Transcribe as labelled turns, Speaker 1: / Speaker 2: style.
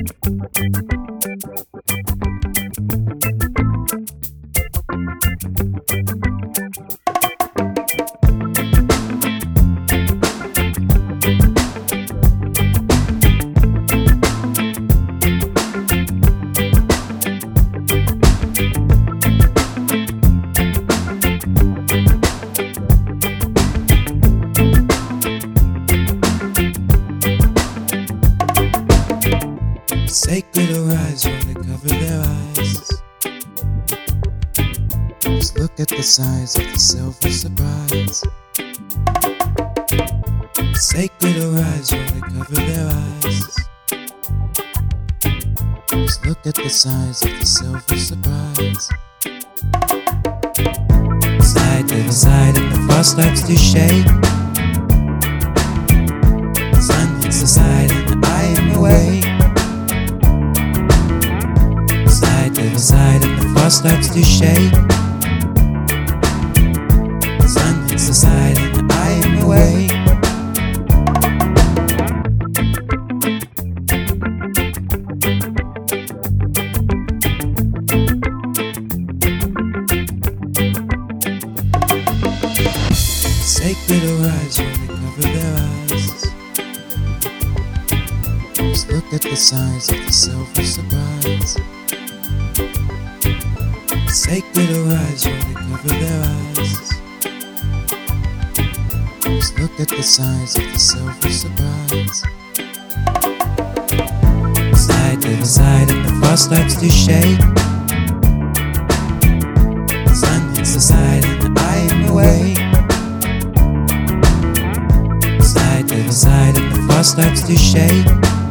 Speaker 1: Sacred arise when they cover their eyes. Just look at the size of the silver surprise. Sacred arise when they cover their eyes. Just look at the size of the silver surprise. Side to the side and the frost starts to shake. The sun hits the side and I am awake. To the side and the frost starts to shake. The sun hits the side and I am awake. Sacred arise when they cover their eyes. Just look at the size of the silver surprise. Sacred arise when they cover their eyes. Just look at the size of the silver surprise. Side to the side and the frost starts to shake. The sun hits the side and I am awake. Side to the side and the frost starts to shake.